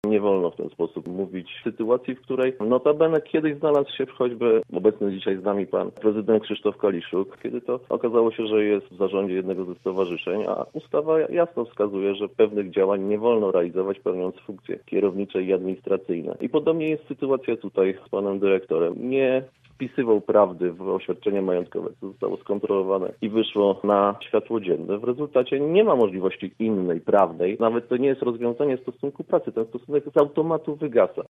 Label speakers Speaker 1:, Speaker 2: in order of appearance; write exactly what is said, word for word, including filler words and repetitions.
Speaker 1: Nie wolno w ten sposób mówić w sytuacji, w której notabene kiedyś znalazł się choćby obecny dzisiaj z nami pan prezydent Krzysztof Kaliszuk, kiedy to okazało się, że jest w zarządzie jednego ze stowarzyszeń, a ustawa jasno wskazuje, że pewnych działań nie wolno realizować, pełniąc funkcje kierownicze i administracyjne. I podobnie jest sytuacja tutaj z panem dyrektorem. Nie wpisywał prawdy w oświadczenie majątkowe, co zostało skontrolowane i wyszło na światło dzienne. W rezultacie nie ma możliwości innej, prawnej. Nawet to nie jest rozwiązanie stosunku pracy. Ten stosunek z automatu wygasa.